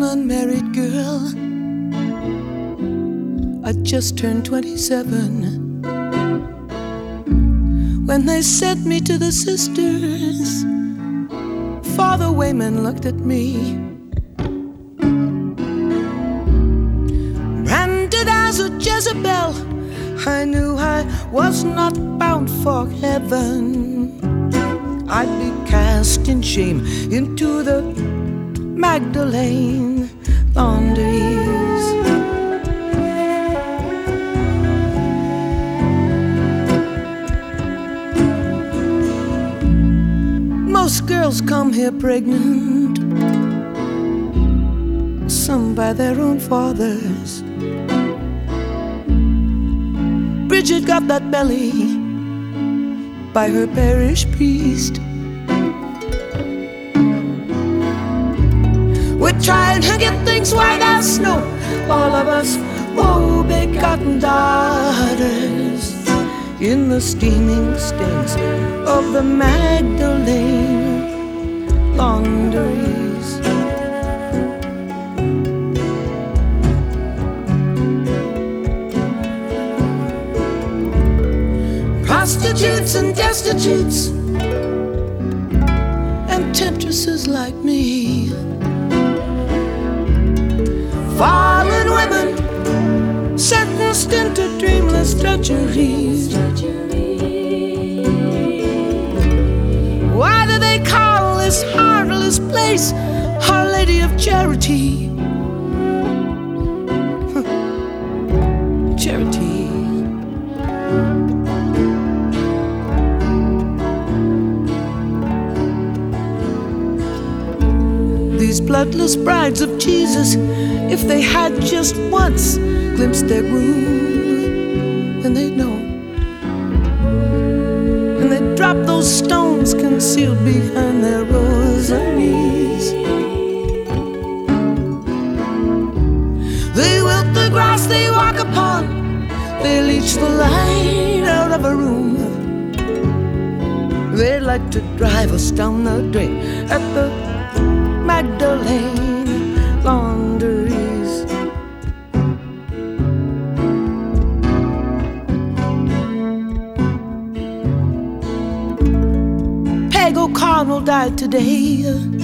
unmarried girl. I just turned 27 when they sent me to the sisters. Father Wayman looked at me, branded as a Jezebel. I knew I was not bound for heaven. I'd be cast in shame into the Magdalene laundries. Most girls come here pregnant, some by their own fathers. Bridget got that belly by her parish priest. We're trying to get things white as snow, all of us woe-begotten daughters, in the steaming stains of the Magdalene laundries. Prostitutes and destitutes and temptresses like me, fallen women sentenced into dreamless drudgeries. Why do they call this heartless place Our Lady of Charity? Charity. These bloodless brides of Jesus, if they had just once glimpsed their groom, then they'd know. And they'd drop those stones concealed behind their rosaries. They wilt the grass they walk upon, they leech the light out of a room. They like to drive us down the drain at the Magdalene laundries. Peg O'Connell died today.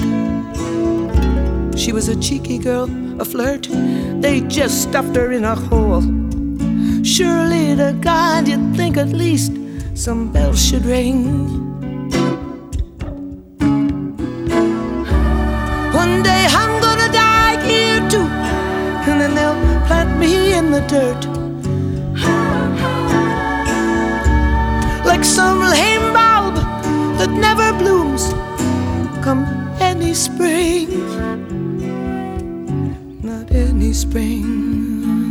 She was a cheeky girl, a flirt. They just stuffed her in a hole. Surely to God you'd think at least some bells should ring. One day I'm gonna die here too, and then they'll plant me in the dirt, like some lame bulb that never blooms come any spring. Not any spring.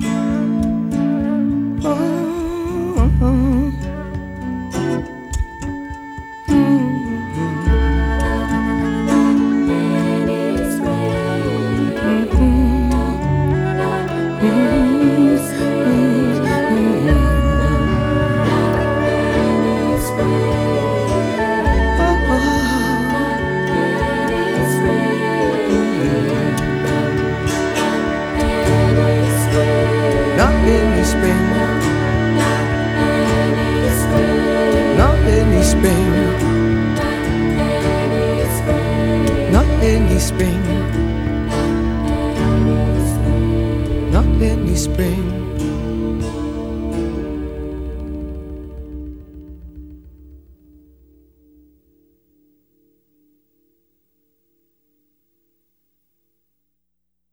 Oh. Spring, not any spring.